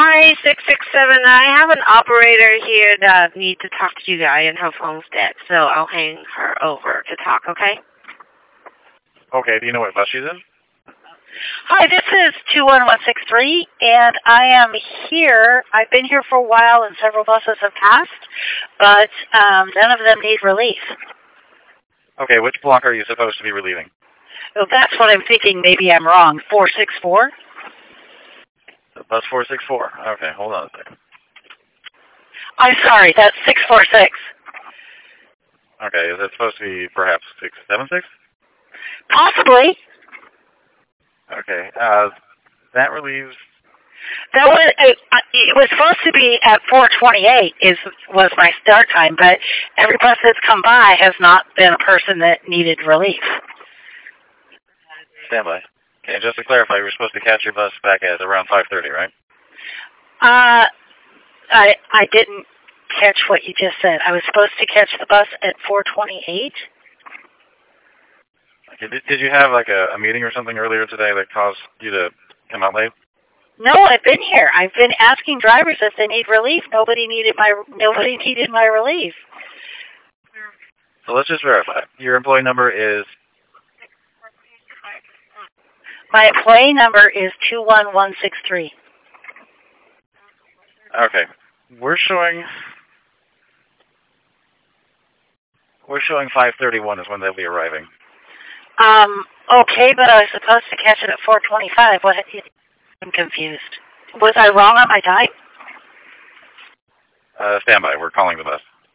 Hi, 667. I have an operator here that needs to talk to you guys, and her phone's dead, so I'll hang her over to talk, okay? Okay, do you know what bus she's in? Hi, this is 21163, and I am here. I've been here for a while, and several buses have passed, but none of them need relief. Okay, which block are you supposed to be relieving? Well, that's what I'm thinking. Maybe I'm wrong. 464? Bus 464. Okay, hold on a second. I'm sorry, that's 646. Okay, is it supposed to be perhaps 676? Possibly. Okay, that relieves... That was it was supposed to be at 4:28 was my start time, but every bus that's come by has not been a person that needed relief. Stand by. Okay, just to clarify, you were supposed to catch your bus back at around 5:30, right? I didn't catch what you just said. I was supposed to catch the bus at 4:28. Okay, did you have like a meeting or something earlier today that caused you to come out late? No, I've been here. I've been asking drivers if they need relief. Nobody needed my relief. So let's just verify. Your employee number is... My employee number is 21163. Okay. We're showing 5:31 is when they'll be arriving. Okay, but I was supposed to catch it at 4:25. What? I'm confused. Was I wrong on my time? Stand by. We're calling the bus.